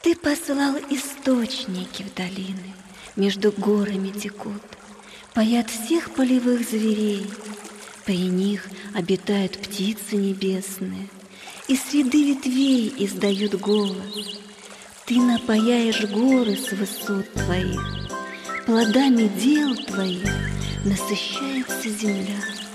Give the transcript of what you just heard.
Ты послал источники в долины, между горами текут, поят всех полевых зверей, при них обитают птицы небесные, и среды ветвей издают голос. Ты напояешь горы с высот твоих, плодами дел твоих насыщается земля.